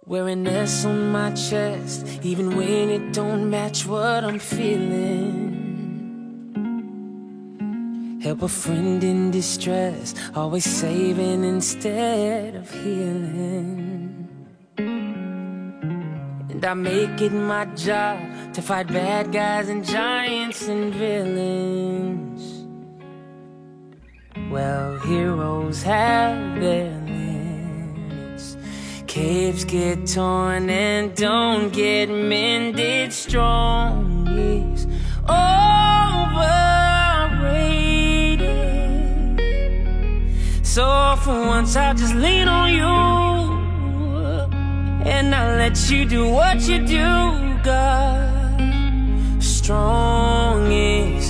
Wearing S on my chest, even when it don't match what I'm feeling. Help a friend in distress, always saving instead of healing. And I make it my job to fight bad guys and giants and villains. Well, heroes have their limits. Caves get torn and don't get mended. Strong is overrated. So for once I'll just lean on you, and I'll let you do what you do, God. Strong is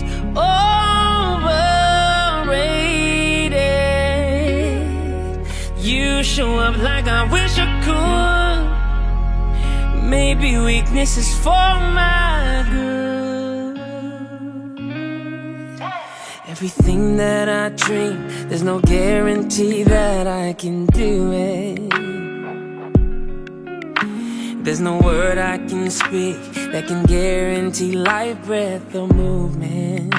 overrated. You show up like I wish I could. Maybe weakness is for my good. Everything that I dream, there's no guarantee that I can do it. There's no word I can speak that can guarantee life, breath, or movement.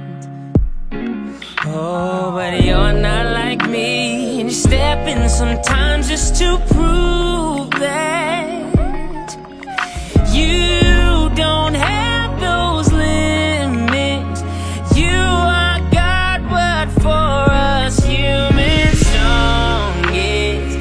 Oh, but you're not like me, and you step in sometimes just to prove that you don't have those limits. You are God, but for us humans, strong is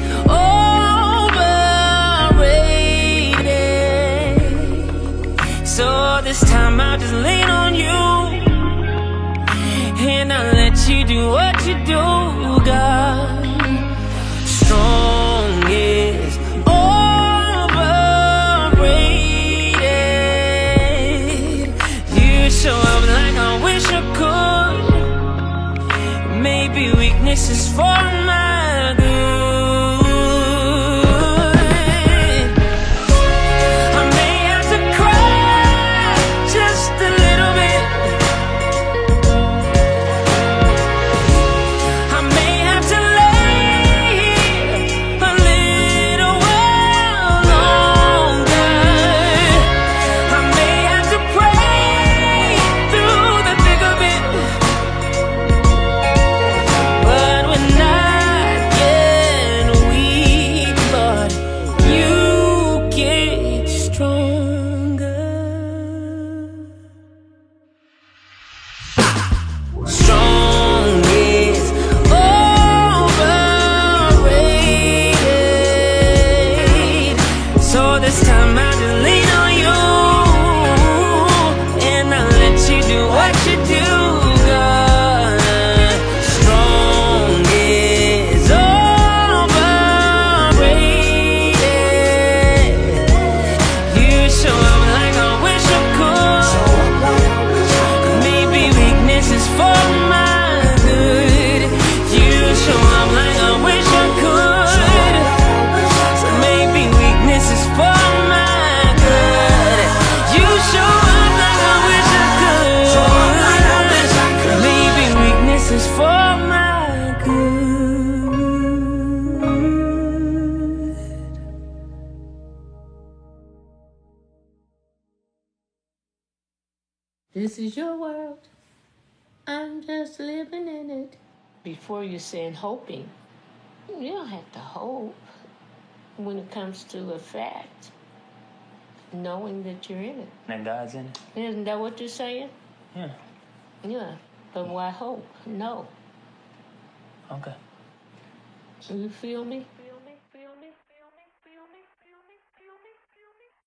overrated. So this time I'll just lean on you, and I'll let you do what you do, God. Strong is overrated. You show up like I wish I could. Maybe weakness is for my good. I may have to cry just a little bit. I may have to lay a little while longer. I may have to pray through the thick of it. But we're not yet weak, Lord. You get stronger. Strong is overrated. So this time I'll just lean on you, and I'll let you do what you do, God. Strong is overrated. You show up like I wish I could. Maybe weakness is for my good. You show up like I wish I could. So maybe weakness is for my good. You show up like I wish I could. Maybe weakness is for my good. This is your world. I'm just living in it. Before you're saying hoping, you don't have to hope when it comes to a fact, knowing that you're in it. And God's in it? Isn't that what you're saying? Yeah. Yeah. But why hope? No. Okay. You feel me?